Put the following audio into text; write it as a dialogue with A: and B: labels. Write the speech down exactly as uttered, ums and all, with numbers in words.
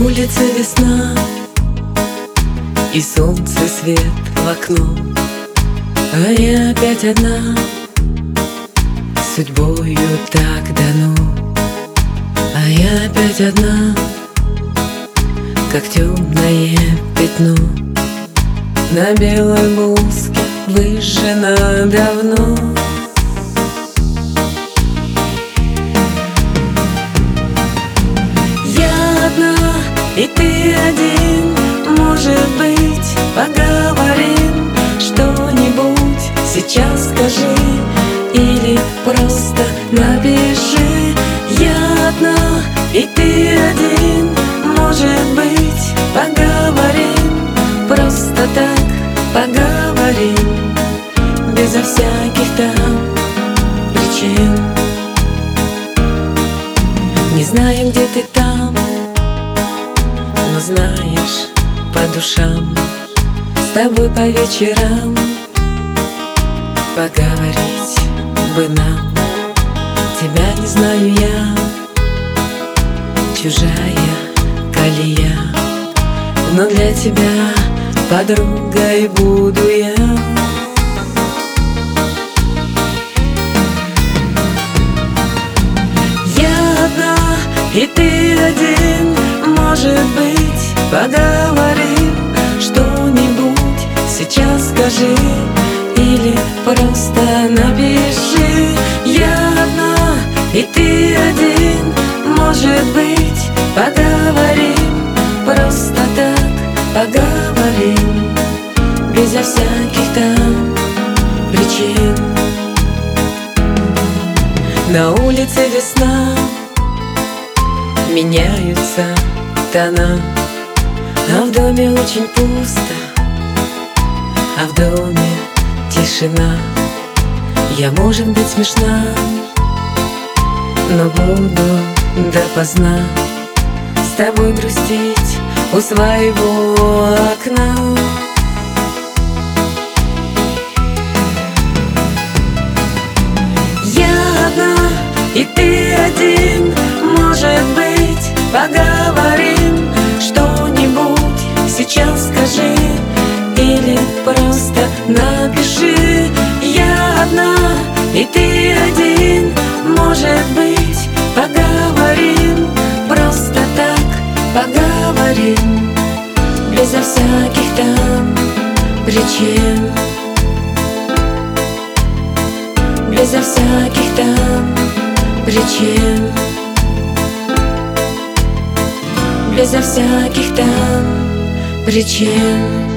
A: улице весна, и солнце свет в окно, а я опять одна, судьбою так дано. А я опять одна, как темное пятно на белой блузке, выжжена давно. Я одна, и ты один, может быть, поговорим что-нибудь сейчас скажи или просто напиши. Я одна, и ты один, может быть, поговорим просто так, поговорим безо всяких там причин. Не знаю, где ты там, но знаешь, по душам с тобой по вечерам поговорить бы нам. Тебя не знаю я, чужая колея, но для тебя подругой буду я. Я одна, и ты один, может быть, поговорим что-нибудь сейчас скажи или просто напиши. Я одна, и ты один, может быть, поговорим просто так, поговорим безо всяких там причин. На улице весна, меняются тона, а в доме очень пусто, а в доме тишина. Я, может быть, смешна, но буду допоздна с тобой грустить у своего окна. Я одна, и ты один, может быть, поговорим что-нибудь сейчас скажи или просто напиши. Я одна, и ты один, может быть, поговорим просто так, поговорим безо всяких там причин, безо всяких там причин, безо всяких там причин.